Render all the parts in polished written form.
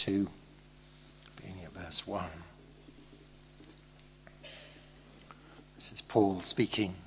2, beginning at verse 1. This is Paul speaking.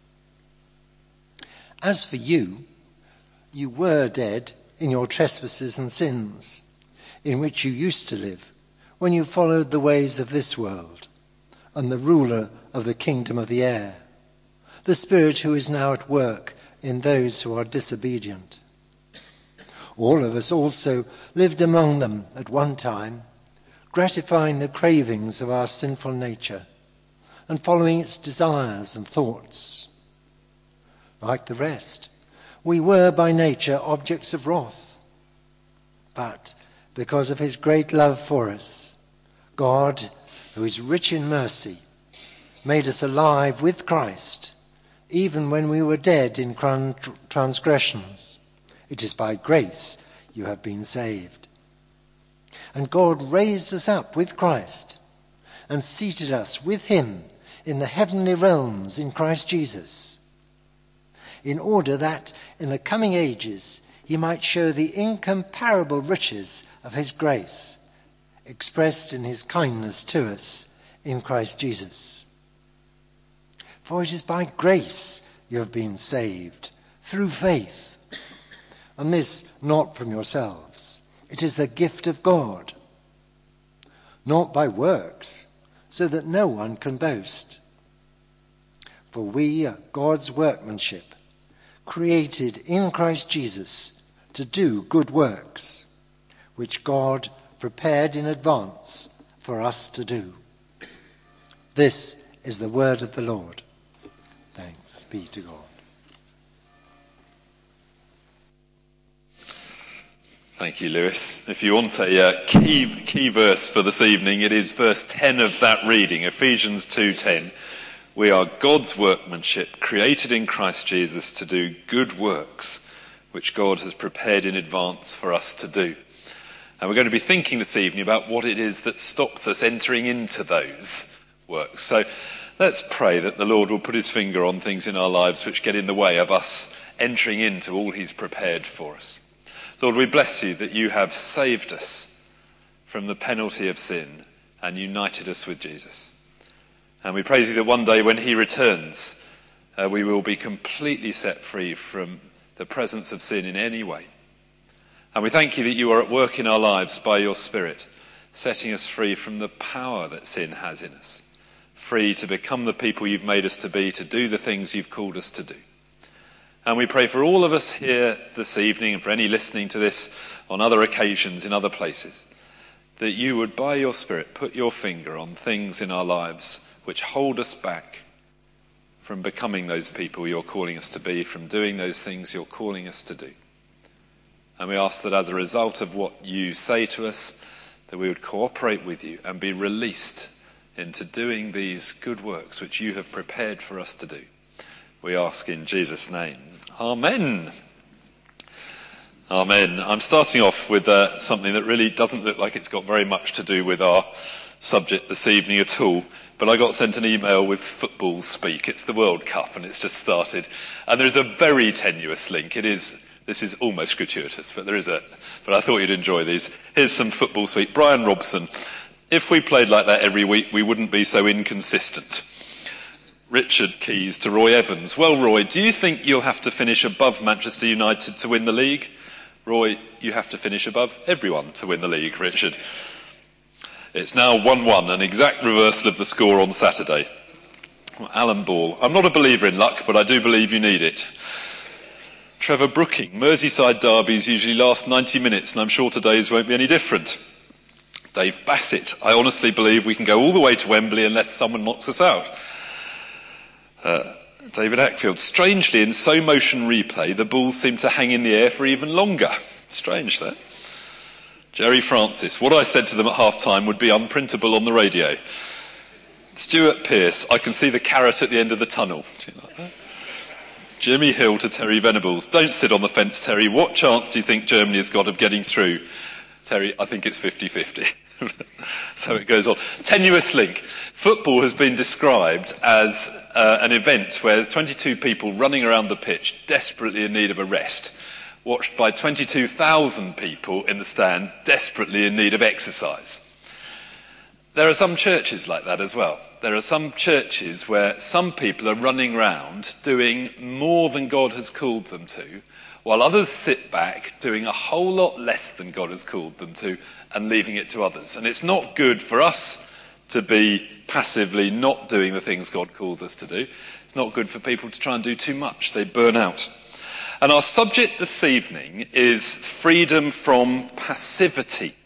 As for you, you were dead in your trespasses and sins, in which you used to live, when you followed the ways of this world, and the ruler of the kingdom of the air, the spirit who is now at work in those who are disobedient. All of us also lived among them at one time, gratifying the cravings of our sinful nature and following its desires and thoughts. Like the rest, we were by nature objects of wrath. But because of his great love for us, God, who is rich in mercy, made us alive with Christ, even when we were dead in transgressions. It is by grace you have been saved. And God raised us up with Christ and seated us with him in the heavenly realms in Christ Jesus, in order that in the coming ages he might show the incomparable riches of his grace, expressed in his kindness to us in Christ Jesus. For it is by grace you have been saved, through faith. And this not from yourselves. It is the gift of God, not by works, so that no one can boast. For we are God's workmanship, created in Christ Jesus to do good works, which God prepared in advance for us to do. This is the word of the Lord. Thanks be to God. Thank you, Lewis. If you want a key verse for this evening, it is verse 10 of that reading, Ephesians 2:10. We are God's workmanship, created in Christ Jesus to do good works, which God has prepared in advance for us to do. And we're going to be thinking this evening about what it is that stops us entering into those works. So let's pray that the Lord will put his finger on things in our lives which get in the way of us entering into all he's prepared for us. Lord, we bless you that you have saved us from the penalty of sin and united us with Jesus. And we praise you that one day when he returns, we will be completely set free from the presence of sin in any way. And we thank you that you are at work in our lives by your Spirit, setting us free from the power that sin has in us, free to become the people you've made us to be, to do the things you've called us to do. And we pray for all of us here this evening and for any listening to this on other occasions in other places, that you would, by your Spirit, put your finger on things in our lives which hold us back from becoming those people you're calling us to be, from doing those things you're calling us to do. And we ask that as a result of what you say to us, that we would cooperate with you and be released into doing these good works which you have prepared for us to do. We ask in Jesus' name. Amen. Amen. I'm starting off with something that really doesn't look like it's got very much to do with our subject this evening at all, but I got sent an email with football speak. It's the World Cup and it's just started, and there's a very tenuous link. This is almost gratuitous, but I thought you'd enjoy these. Here's some football speak. Brian Robson: if we played like that every week, we wouldn't be so inconsistent. Richard Keys to Roy Evans: well, Roy, do you think you'll have to finish above Manchester United to win the league? Roy: you have to finish above everyone to win the league, Richard. It's now 1-1, an exact reversal of the score on Saturday. Alan Ball: I'm not a believer in luck, but I do believe you need it. Trevor Brooking: Merseyside derbies usually last 90 minutes, and I'm sure today's won't be any different. Dave Bassett: I honestly believe we can go all the way to Wembley unless someone knocks us out. David Ackfield: strangely, in slow motion replay, the balls seem to hang in the air for even longer. Strange, that. Jerry Francis: what I said to them at half-time would be unprintable on the radio. Stuart Pearce: I can see the carrot at the end of the tunnel. Do you like that? Jimmy Hill to Terry Venables: don't sit on the fence, Terry. What chance do you think Germany has got of getting through? Terry: I think it's 50-50. So it goes on. Tenuous link. Football has been described as an event where there's 22 people running around the pitch, desperately in need of a rest, watched by 22,000 people in the stands desperately in need of exercise. There are some churches like that as well. There are some churches where some people are running around doing more than God has called them to, while others sit back doing a whole lot less than God has called them to and leaving it to others. And it's not good for us to be passively not doing the things God calls us to do. It's not good for people to try and do too much. They burn out. And our subject this evening is freedom from passivity.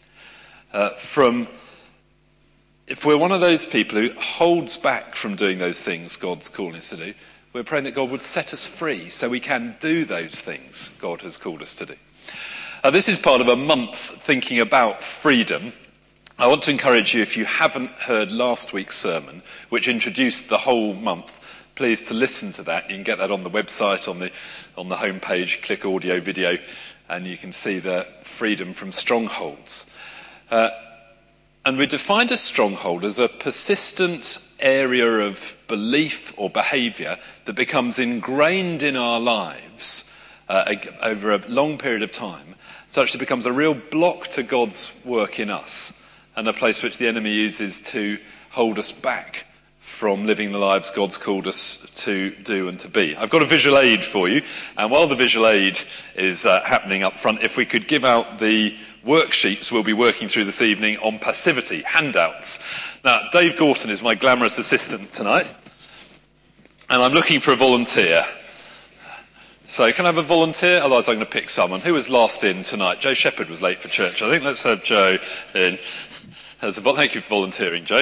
If we're one of those people who holds back from doing those things God's calling us to do, we're praying that God would set us free so we can do those things God has called us to do. This is part of a month thinking about freedom. I want to encourage you, if you haven't heard last week's sermon, which introduced the whole month, please to listen to that. You can get that on the website, on the homepage, click audio, video, and you can see the freedom from strongholds. And we defined a stronghold as a persistent area of belief or behaviour that becomes ingrained in our lives over a long period of time, such that it becomes a real block to God's work in us, and a place which the enemy uses to hold us back from living the lives God's called us to do and to be. I've got a visual aid for you, and while the visual aid is happening up front, if we could give out the worksheets we'll be working through this evening on passivity, handouts. Now, Dave Gorton is my glamorous assistant tonight, and I'm looking for a volunteer. So can I have a volunteer? Otherwise I'm going to pick someone. Who was last in tonight? Joe Shepherd was late for church. I think let's have Joe in. Thank you for volunteering, Joe.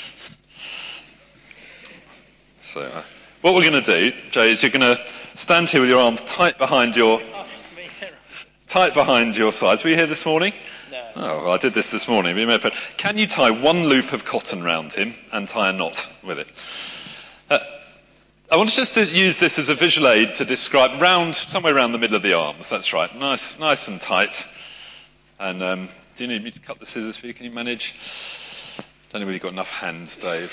So what we're going to do, Joe, is you're going to stand here with your arms tight behind your sides. Were you here this morning? No. Oh, well, I did this morning. Can you tie one loop of cotton round him and tie a knot with it? I want just to use this as a visual aid to describe somewhere around the middle of the arms. That's right, nice and tight. And do you need me to cut the scissors for you? Can you manage? Don't know whether you've got enough hands, Dave.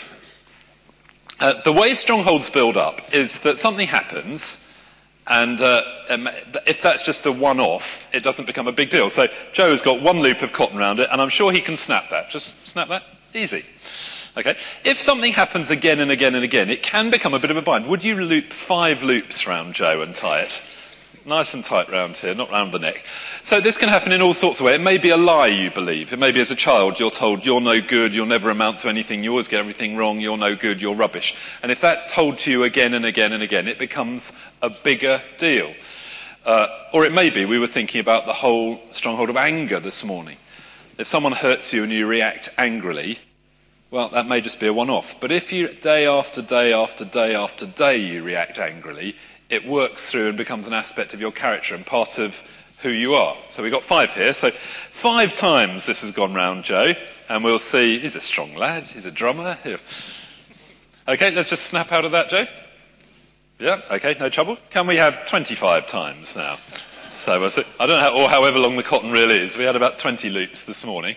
The way strongholds build up is that something happens, and if that's just a one-off, it doesn't become a big deal. So Joe's got one loop of cotton around it, and I'm sure he can snap that. Just snap that. Easy. Okay. If something happens again and again and again, it can become a bit of a bind. Would you loop 5 loops round Joe and tie it? Nice and tight round here, not round the neck. So this can happen in all sorts of ways. It may be a lie you believe. It may be as a child you're told you're no good, you'll never amount to anything, you always get everything wrong, you're no good, you're rubbish. And if that's told to you again and again and again, it becomes a bigger deal. Or it may be, we were thinking about the whole stronghold of anger this morning. If someone hurts you and you react angrily, well, that may just be a one-off. But if you, day after day after day after day, you react angrily, it works through and becomes an aspect of your character and part of who you are. So we've got 5 here. So 5 times this has gone round Joe, and we'll see. He's a strong lad. He's a drummer. Here. Okay, let's just snap out of that, Joe. Yeah, okay, no trouble. Can we have 25 times now? So I don't know, or however long the cotton reel is. We had about 20 loops this morning.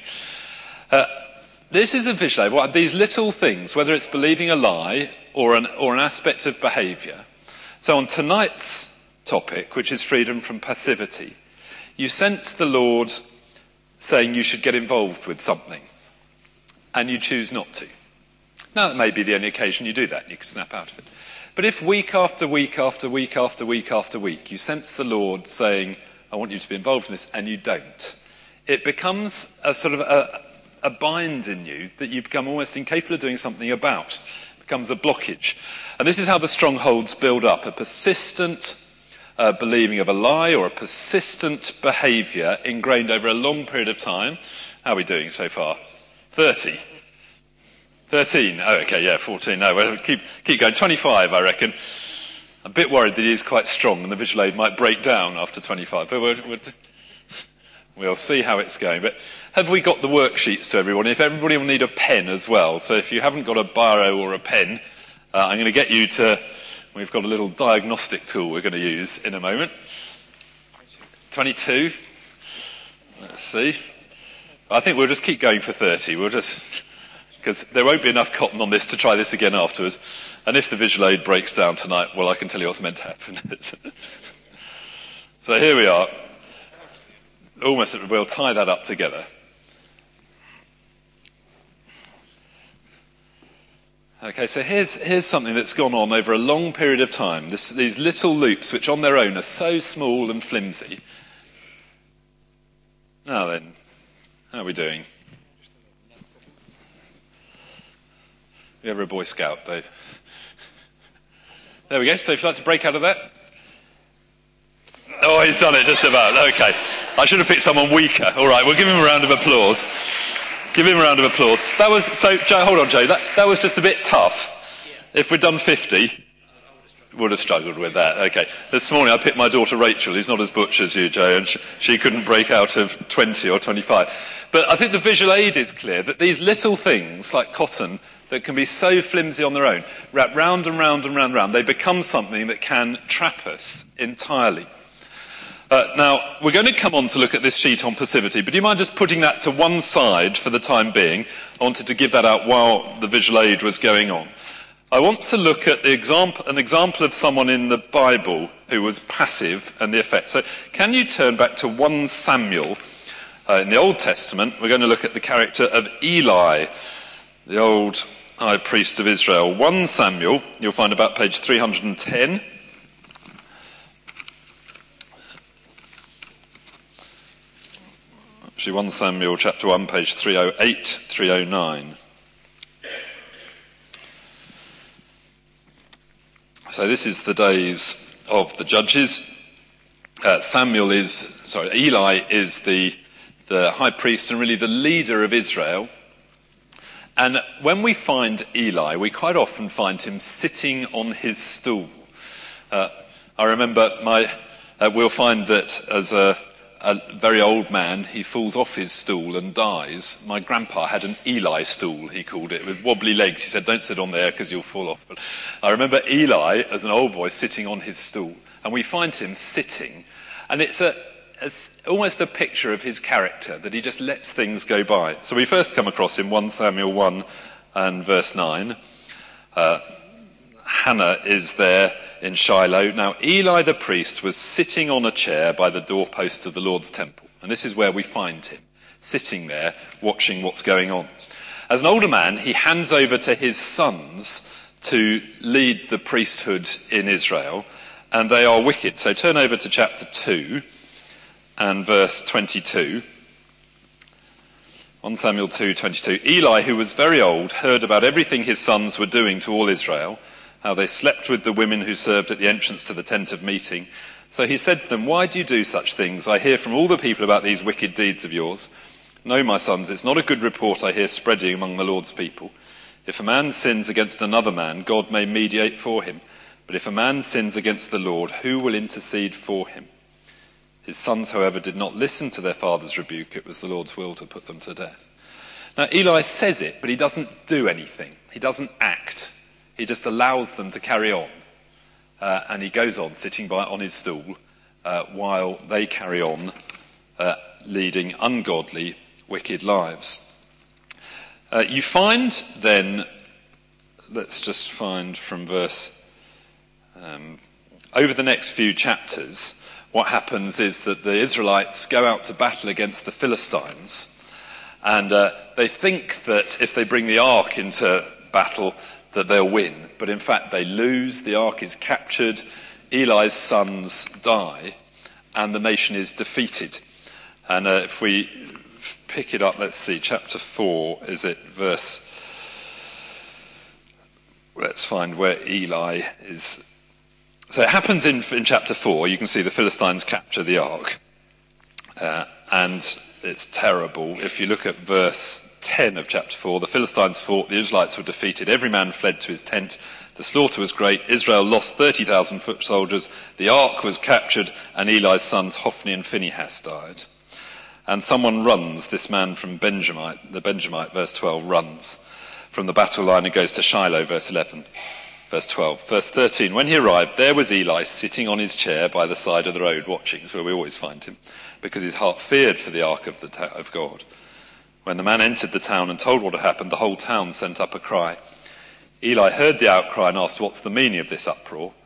This is a visual aid. These little things, whether it's believing a lie or an aspect of behaviour. So on tonight's topic, which is freedom from passivity, you sense the Lord saying you should get involved with something, and you choose not to. Now, that may be the only occasion you do that, and you can snap out of it. But if week after week after week after week after week, you sense the Lord saying, I want you to be involved in this, and you don't, it becomes a sort of a bind in you that you become almost incapable of doing something about. It becomes a blockage. And this is how the strongholds build up, a persistent believing of a lie or a persistent behaviour ingrained over a long period of time. How are we doing so far? 30. 13. Oh, okay, yeah, 14. No, we'll keep going. 25, I reckon. I'm a bit worried that he is quite strong and the visual aid might break down after 25. But we'll see how it's going. But have we got the worksheets to everyone? If everybody will need a pen as well. So if you haven't got a biro or a pen, I'm going to get you to... We've got a little diagnostic tool we're going to use in a moment. 22. Let's see. I think we'll just keep going for 30. Because there won't be enough cotton on this to try this again afterwards. And if the visual aid breaks down tonight, well, I can tell you what's meant to happen. So here we are. we'll tie that up together. Okay, so here's something that's gone on over a long period of time. These little loops, which on their own are so small and flimsy. Now then, how are we doing? You ever a Boy Scout, Dave? There we go. So if you'd like to break out of that. Oh, he's done it just about. Okay. I should have picked someone weaker. All right, we'll give him a round of applause. Give him a round of applause. That was, so, Joe, hold on, Joe. That was just a bit tough. If we'd done 50, would have struggled with that. Okay. This morning I picked my daughter Rachel, who's not as butch as you, Joe, and she couldn't break out of 20 or 25. But I think the visual aid is clear that these little things, like cotton, that can be so flimsy on their own, wrap round and round and round and round, they become something that can trap us entirely. Now, we're going to come on to look at this sheet on passivity, but do you mind just putting that to one side for the time being? I wanted to give that out while the visual aid was going on. I want to look at an example of someone in the Bible who was passive and the effect. So can you turn back to 1 Samuel in the Old Testament? We're going to look at the character of Eli, the old high priest of Israel. 1 Samuel, you'll find about page 310. Actually, 1 Samuel chapter 1, page 308, 309. So this is the days of the judges. Eli is the high priest and really the leader of Israel. And when we find Eli, we quite often find him sitting on his stool. I remember we'll find that as a very old man, he falls off his stool and dies. My grandpa had an Eli stool, he called it, with wobbly legs. He said, don't sit on there because you'll fall off. But I remember Eli, as an old boy, sitting on his stool. And we find him sitting. And it's almost a picture of his character, that he just lets things go by. So we first come across him, 1 Samuel 1 and verse 9. Hannah is there in Shiloh. Now, Eli the priest was sitting on a chair by the doorpost of the Lord's temple. And this is where we find him, sitting there, watching what's going on. As an older man, he hands over to his sons to lead the priesthood in Israel, and they are wicked. So turn over to chapter 2 and verse 22. 1 Samuel 2:22. Eli, who was very old, heard about everything his sons were doing to all Israel, how they slept with the women who served at the entrance to the tent of meeting. So he said to them, why do you do such things? I hear from all the people about these wicked deeds of yours. No, my sons, it's not a good report I hear spreading among the Lord's people. If a man sins against another man, God may mediate for him. But if a man sins against the Lord, who will intercede for him? His sons, however, did not listen to their father's rebuke. It was the Lord's will to put them to death. Now, Eli says it, but he doesn't do anything. He doesn't act. He just allows them to carry on. And he goes on sitting on his stool while they carry on leading ungodly, wicked lives. You find then, let's just find from verse, over the next few chapters, what happens is that the Israelites go out to battle against the Philistines. And they think that if they bring the ark into battle, that they'll win. But in fact, they lose. The ark is captured. Eli's sons die. And the nation is defeated. And if we pick it up, let's see, chapter 4, is it verse... Let's find where Eli is. So it happens in chapter 4. You can see the Philistines capture the ark. And it's terrible. If you look at verse 10 of chapter 4, the Philistines fought, the Israelites were defeated, every man fled to his tent, the slaughter was great, Israel lost 30,000 foot soldiers, the ark was captured, and Eli's sons Hophni and Phinehas died. And someone runs, this man from the Benjamite, verse 12, runs from the battle line and goes to Shiloh, verse 11, verse 12. Verse 13, when he arrived, there was Eli sitting on his chair by the side of the road watching. It's where we always find him, because his heart feared for the ark of God. When the man entered the town and told what had happened, the whole town sent up a cry. Eli heard the outcry and asked, what's the meaning of this uproar?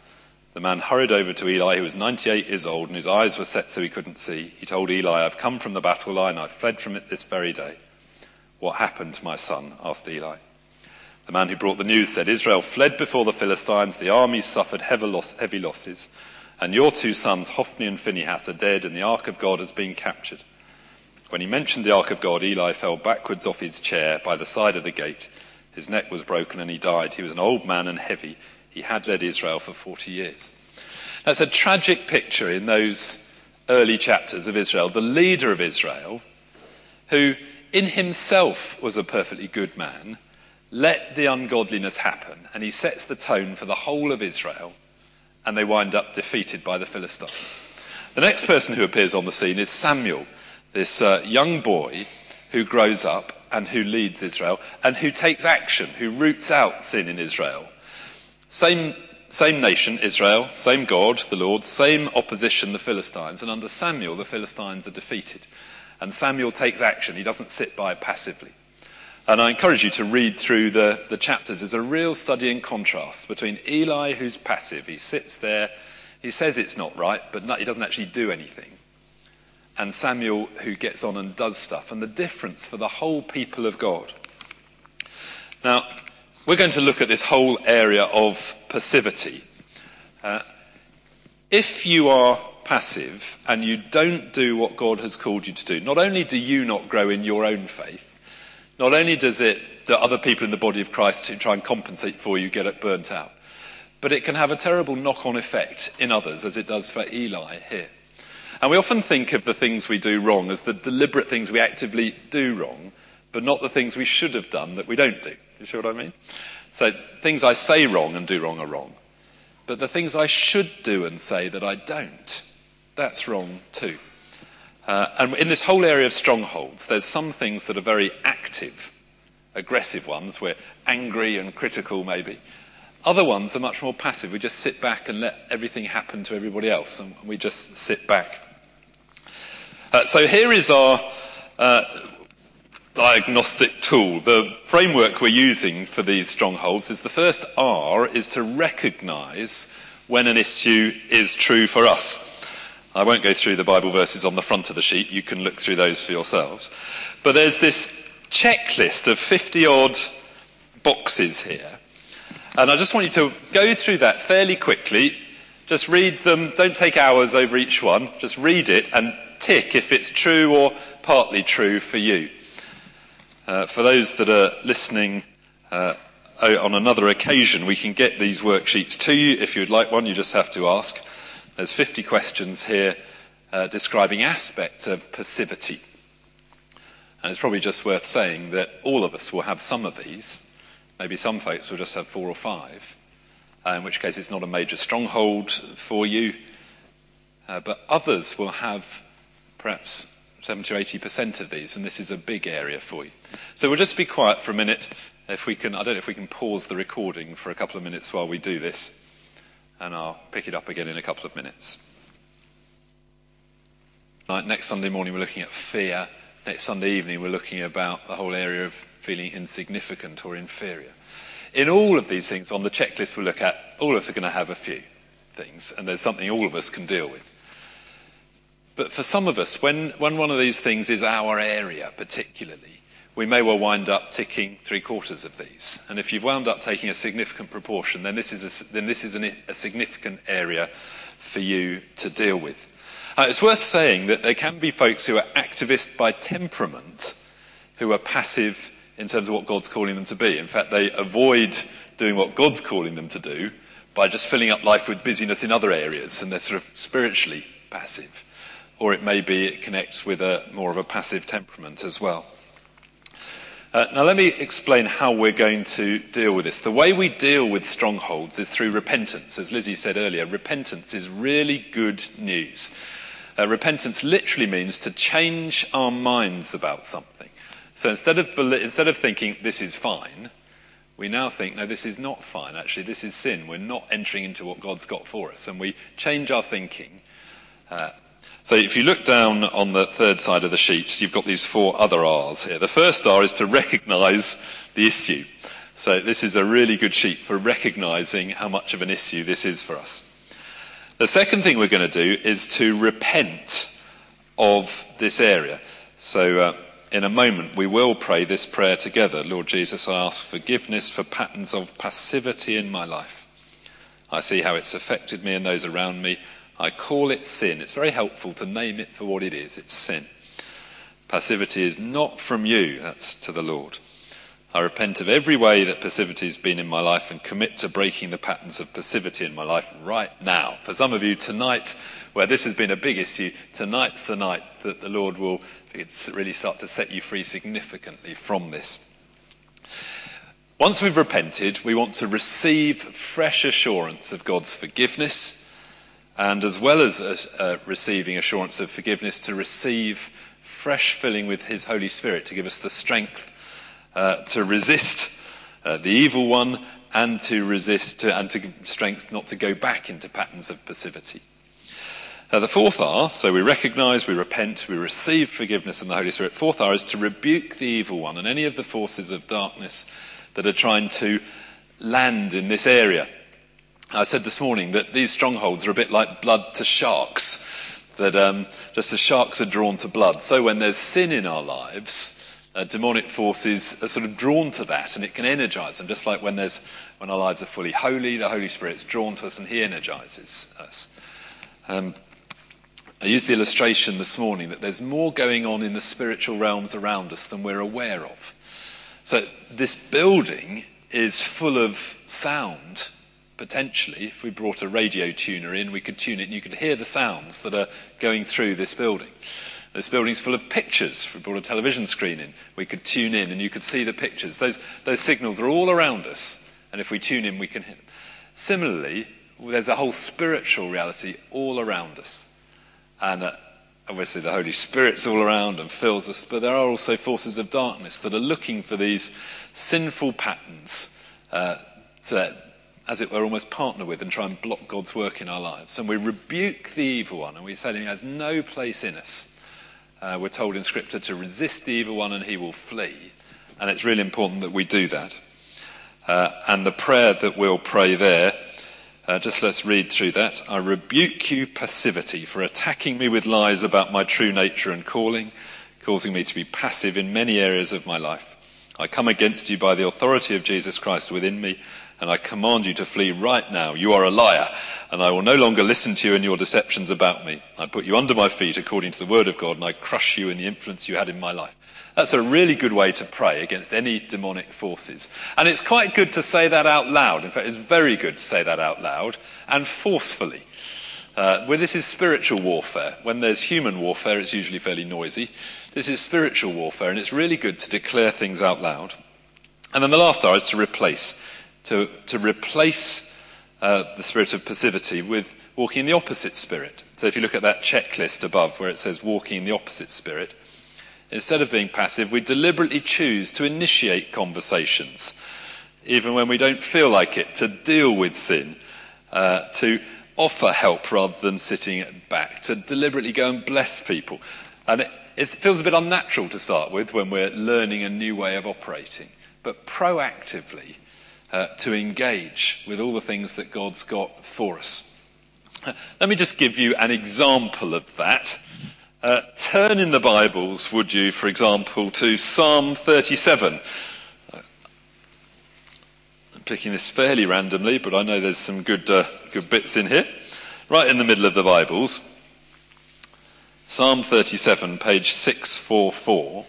The man hurried over to Eli, who was 98 years old, and whose eyes were set so he couldn't see. He told Eli, "I've come from the battle line. I fled from it this very day." "What happened to my son?" asked Eli. The man who brought the news said, "Israel fled before the Philistines. The armies suffered heavy losses. And your 2 sons, Hophni and Phinehas, are dead, and the ark of God has been captured." When he mentioned the ark of God, Eli fell backwards off his chair by the side of the gate. His neck was broken and he died. He was an old man and heavy. He had led Israel for 40 years. That's a tragic picture in those early chapters of Israel. The leader of Israel, who in himself was a perfectly good man, let the ungodliness happen, and he sets the tone for the whole of Israel, and they wind up defeated by the Philistines. The next person who appears on the scene is Samuel, this young boy who grows up and who leads Israel and who takes action, who roots out sin in Israel. Same nation, Israel, same God, the Lord, same opposition, the Philistines. And under Samuel, the Philistines are defeated. And Samuel takes action. He doesn't sit by passively. And I encourage you to read through the chapters. There's a real study in contrast between Eli, who's passive. He sits there, he says it's not right, but he doesn't actually do anything. And Samuel, who gets on and does stuff. And the difference for the whole people of God. Now, we're going to look at this whole area of passivity. If you are passive and you don't do what God has called you to do, not only do you not grow in your own faith, not only do other people in the body of Christ who try and compensate for you get it burnt out, but it can have a terrible knock-on effect in others, as it does for Eli here. And we often think of the things we do wrong as the deliberate things we actively do wrong, but not the things we should have done that we don't do. You see what I mean? So things I say wrong and do wrong are wrong. But the things I should do and say that I don't, that's wrong too. And in this whole area of strongholds, there's some things that are very active, aggressive ones. We're angry and critical maybe. Other ones are much more passive. We just sit back and let everything happen to everybody else, and we just sit back. So here is our diagnostic tool. The framework we're using for these strongholds is the first R is to recognise when an issue is true for us. I won't go through the Bible verses on the front of the sheet. You can look through those for yourselves. But there's this checklist of 50-odd boxes here. And I just want you to go through that fairly quickly. Just read them. Don't take hours over each one. Just read it and tick if it's true or partly true for you. For those that are listening on another occasion, we can get these worksheets to you. If you'd like one, you just have to ask. There's 50 questions here describing aspects of passivity. And it's probably just worth saying that all of us will have some of these. Maybe some folks will just have 4 or 5, in which case it's not a major stronghold for you. But others will have perhaps 70 or 80% of these, and this is a big area for you. So we'll just be quiet for a minute. If we can, I don't know if we can pause the recording for a couple of minutes while we do this, and I'll pick it up again in a couple of minutes. Next Sunday morning we're looking at fear. Next Sunday evening we're looking about the whole area of feeling insignificant or inferior. In all of these things on the checklist we'll look at, all of us are going to have a few things, and there's something all of us can deal with. But for some of us, when one of these things is our area particularly, we may well wind up ticking 3/4 of these. And if you've wound up taking a significant proportion, then this is a significant area for you to deal with. It's worth saying that there can be folks who are activist by temperament, who are passive in terms of what God's calling them to be. In fact, they avoid doing what God's calling them to do by just filling up life with busyness in other areas, and they're sort of spiritually passive. Or it may be it connects with more of a passive temperament as well. Now let me explain how we're going to deal with this. The way we deal with strongholds is through repentance. As Lizzie said earlier, repentance is really good news. Repentance literally means to change our minds about something. So instead of thinking this is fine, we now think, no, this is not fine. Actually, this is sin. We're not entering into what God's got for us. And we change our thinking. So if you look down on the third side of the sheet, you've got these 4 other R's here. The first R is to recognise the issue. So this is a really good sheet for recognising how much of an issue this is for us. The second thing we're going to do is to repent of this area. So in a moment we will pray this prayer together. Lord Jesus, I ask forgiveness for patterns of passivity in my life. I see how it's affected me and those around me. I call it sin. It's very helpful to name it for what it is. It's sin. Passivity is not from you, that's to the Lord. I repent of every way that passivity has been in my life and commit to breaking the patterns of passivity in my life right now. For some of you tonight, where this has been a big issue, tonight's the night that the Lord will really start to set you free significantly from this. Once we've repented, we want to receive fresh assurance of God's forgiveness, and as well as receiving assurance of forgiveness, to receive fresh filling with his Holy Spirit to give us the strength to resist the evil one, and to resist and to strength not to go back into patterns of passivity. The fourth R, so we recognise, we repent, we receive forgiveness in the Holy Spirit. Fourth R is to rebuke the evil one and any of the forces of darkness that are trying to land in this area. I said this morning that these strongholds are a bit like blood to sharks, that just as sharks are drawn to blood, so when there's sin in our lives, demonic forces are sort of drawn to that, and it can energise them, just like when our lives are fully holy, the Holy Spirit's drawn to us and he energises us. I used the illustration this morning that there's more going on in the spiritual realms around us than we're aware of. So this building is full of sound, potentially. If we brought a radio tuner in, we could tune it and you could hear the sounds that are going through this building. This building's full of pictures. If we brought a television screen in, we could tune in and you could see the pictures. Those signals are all around us, and if we tune in, we can hear them. Similarly, there's a whole spiritual reality all around us. And obviously the Holy Spirit's all around and fills us, but there are also forces of darkness that are looking for these sinful patterns to, as it were, almost partner with and try and block God's work in our lives. And we rebuke the evil one, and we say he has no place in us. We're told in Scripture to resist the evil one and he will flee. And it's really important that we do that. And the prayer that we'll pray there, just let's read through that. I rebuke you, passivity, for attacking me with lies about my true nature and calling, causing me to be passive in many areas of my life. I come against you by the authority of Jesus Christ within me, and I command you to flee right now. You are a liar, and I will no longer listen to you and your deceptions about me. I put you under my feet according to the word of God, and I crush you in the influence you had in my life. That's a really good way to pray against any demonic forces. And it's quite good to say that out loud. In fact, it's very good to say that out loud and forcefully. This is spiritual warfare. When there's human warfare, it's usually fairly noisy. This is spiritual warfare, and it's really good to declare things out loud. And then the last R is to replace. To replace the spirit of passivity with walking in the opposite spirit. So if you look at that checklist above where it says walking in the opposite spirit, instead of being passive, we deliberately choose to initiate conversations, even when we don't feel like it, to deal with sin, to offer help rather than sitting back, to deliberately go and bless people. And it feels a bit unnatural to start with when we're learning a new way of operating, but proactively to engage with all the things that God's got for us. Let me just give you an example of that. Turn in the Bibles, would you, for example, to Psalm 37. I'm picking this fairly randomly, but I know there's some good bits in here. Right in the middle of the Bibles. Psalm 37, page 644.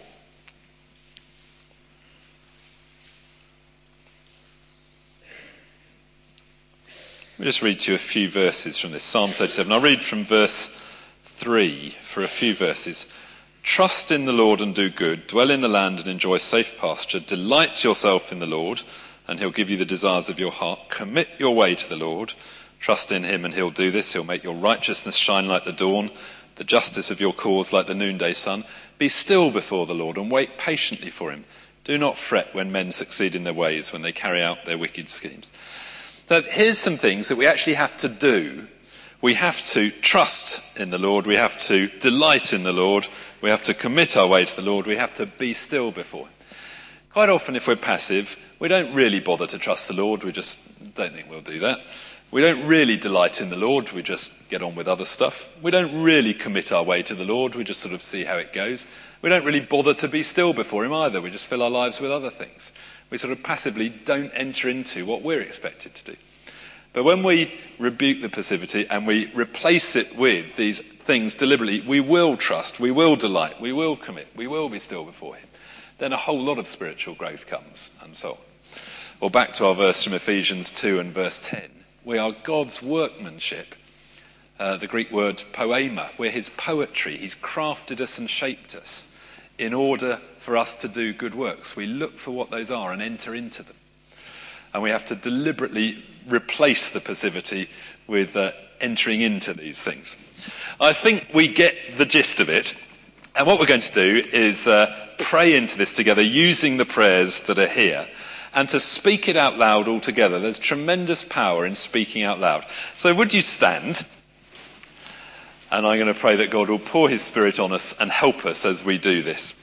Let me just read to you a few verses from this. Psalm 37. I'll read from verse 3 for a few verses. Trust in the Lord and do good. Dwell in the land and enjoy safe pasture. Delight yourself in the Lord, and he'll give you the desires of your heart. Commit your way to the Lord. Trust in him, and he'll do this. He'll make your righteousness shine like the dawn, the justice of your cause like the noonday sun. Be still before the Lord and wait patiently for him. Do not fret when men succeed in their ways, when they carry out their wicked schemes. So here's some things that we actually have to do. We have to trust in the Lord. We have to delight in the Lord. We have to commit our way to the Lord. We have to be still before him. Quite often, if we're passive, we don't really bother to trust the Lord. We just don't think we'll do that. We don't really delight in the Lord, we just get on with other stuff. We don't really commit our way to the Lord, we just sort of see how it goes. We don't really bother to be still before him either, we just fill our lives with other things. We sort of passively don't enter into what we're expected to do. But when we rebuke the passivity and we replace it with these things deliberately, we will trust, we will delight, we will commit, we will be still before him. Then a whole lot of spiritual growth comes, and so on. Well, back to our verse from Ephesians 2 and verse 10. We are God's workmanship. The Greek word poema. We're his poetry. He's crafted us and shaped us in order for us to do good works. We look for what those are and enter into them. And we have to deliberately replace the passivity with entering into these things. I think we get the gist of it. And what we're going to do is pray into this together using the prayers that are here. And to speak it out loud all together. There's tremendous power in speaking out loud. So would you stand? And I'm going to pray that God will pour his Spirit on us and help us as we do this.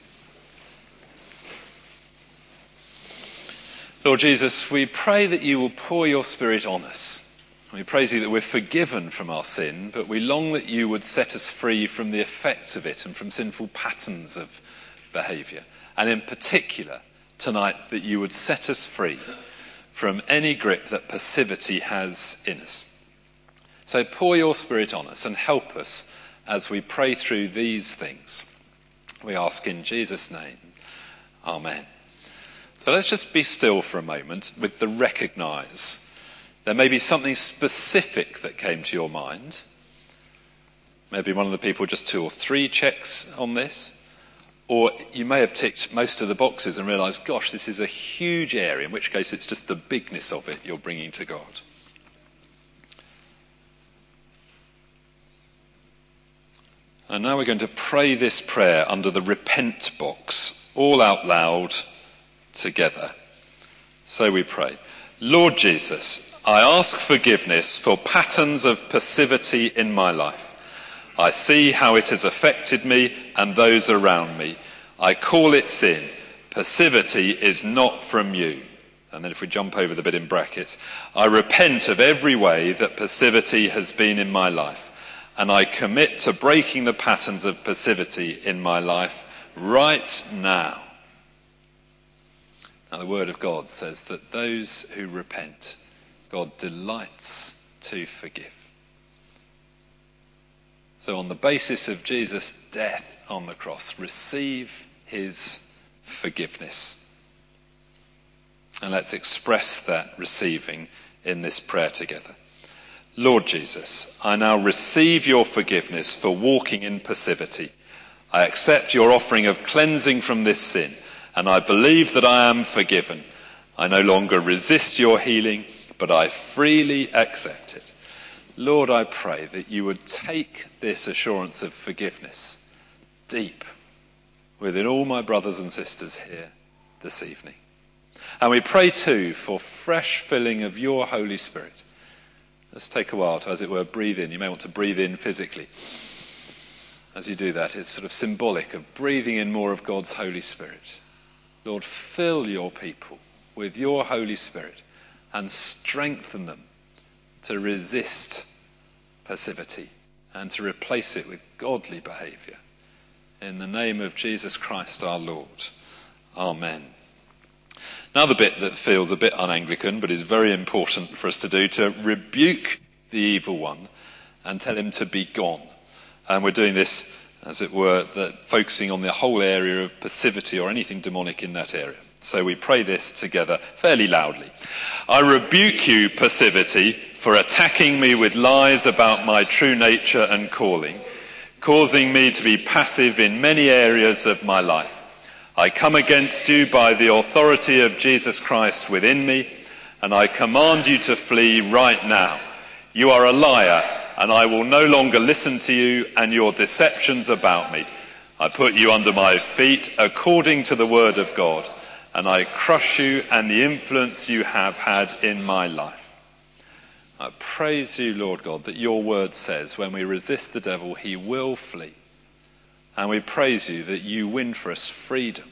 Lord Jesus, we pray that you will pour your Spirit on us. We praise you that we're forgiven from our sin, but we long that you would set us free from the effects of it and from sinful patterns of behaviour. And in particular, tonight, that you would set us free from any grip that passivity has in us. So pour your Spirit on us and help us as we pray through these things. We ask in Jesus' name. Amen. So let's just be still for a moment with the recognise. There may be something specific that came to your mind. Maybe one of the people just 2 or 3 checks on this. Or you may have ticked most of the boxes and realised, gosh, this is a huge area, in which case it's just the bigness of it you're bringing to God. And now we're going to pray this prayer under the repent box, all out loud, together. So we pray. Lord Jesus, I ask forgiveness for patterns of passivity in my life. I see how it has affected me and those around me. I call it sin. Passivity is not from you. And then if we jump over the bit in brackets, I repent of every way that passivity has been in my life. And I commit to breaking the patterns of passivity in my life right now. Now the word of God says that those who repent, God delights to forgive. So on the basis of Jesus' death on the cross, receive his forgiveness. And let's express that receiving in this prayer together. Lord Jesus, I now receive your forgiveness for walking in passivity. I accept your offering of cleansing from this sin, and I believe that I am forgiven. I no longer resist your healing, but I freely accept it. Lord, I pray that you would take this assurance of forgiveness deep within all my brothers and sisters here this evening. And we pray too for fresh filling of your Holy Spirit. Let's take a while to, as it were, breathe in. You may want to breathe in physically. As you do that, it's sort of symbolic of breathing in more of God's Holy Spirit. Lord, fill your people with your Holy Spirit and strengthen them to resist passivity and to replace it with godly behaviour. In the name of Jesus Christ our Lord. Amen. Now the bit that feels a bit un-Anglican but is very important for us to do, to rebuke the evil one and tell him to be gone. And we're doing this, as it were, focusing on the whole area of passivity or anything demonic in that area. So we pray this together fairly loudly. I rebuke you, passivity, for attacking me with lies about my true nature and calling, causing me to be passive in many areas of my life. I come against you by the authority of Jesus Christ within me, and I command you to flee right now. You are a liar, and I will no longer listen to you and your deceptions about me. I put you under my feet according to the word of God, and I crush you and the influence you have had in my life. I praise you, Lord God, that your word says when we resist the devil, he will flee. And we praise you that you win for us freedom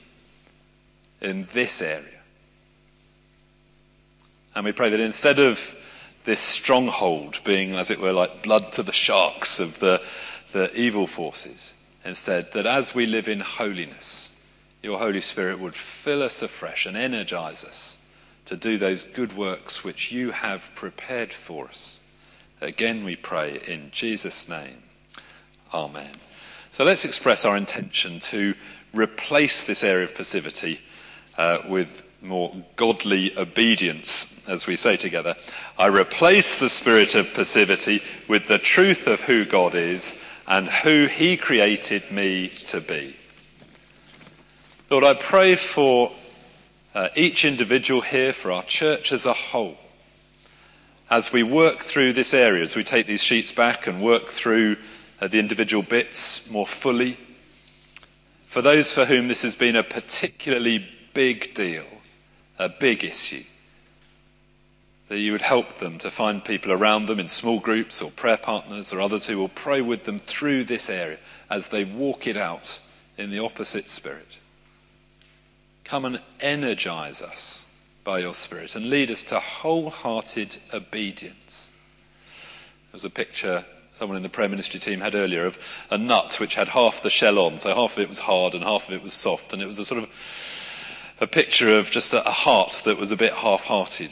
in this area. And we pray that instead of this stronghold being, as it were, like blood to the sharks of the evil forces. Instead, that as we live in holiness, your Holy Spirit would fill us afresh and energize us to do those good works which you have prepared for us. Again, we pray in Jesus' name. Amen. So let's express our intention to replace this area of passivity with more godly obedience, as we say together. I replace the spirit of passivity with the truth of who God is and who he created me to be. Lord, I pray for each individual here, for our church as a whole, as we work through this area, as we take these sheets back and work through the individual bits more fully. For those for whom this has been a particularly big deal, a big issue, that you would help them to find people around them in small groups or prayer partners or others who will pray with them through this area as they walk it out in the opposite spirit. Come and energize us by your Spirit and lead us to wholehearted obedience. There was a picture someone in the prayer ministry team had earlier of a nut which had half the shell on, so half of it was hard and half of it was soft, and it was a sort of a picture of just a heart that was a bit half-hearted.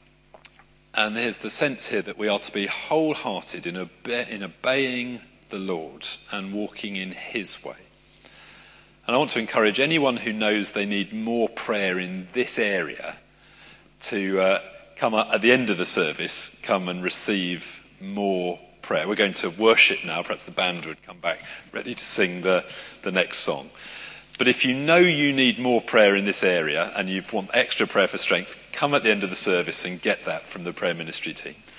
And there's the sense here that we are to be wholehearted in obeying the Lord and walking in his way. And I want to encourage anyone who knows they need more prayer in this area to come up at the end of the service, come and receive more prayer. We're going to worship now. Perhaps the band would come back ready to sing the next song. But if you know you need more prayer in this area and you want extra prayer for strength, come at the end of the service and get that from the prayer ministry team.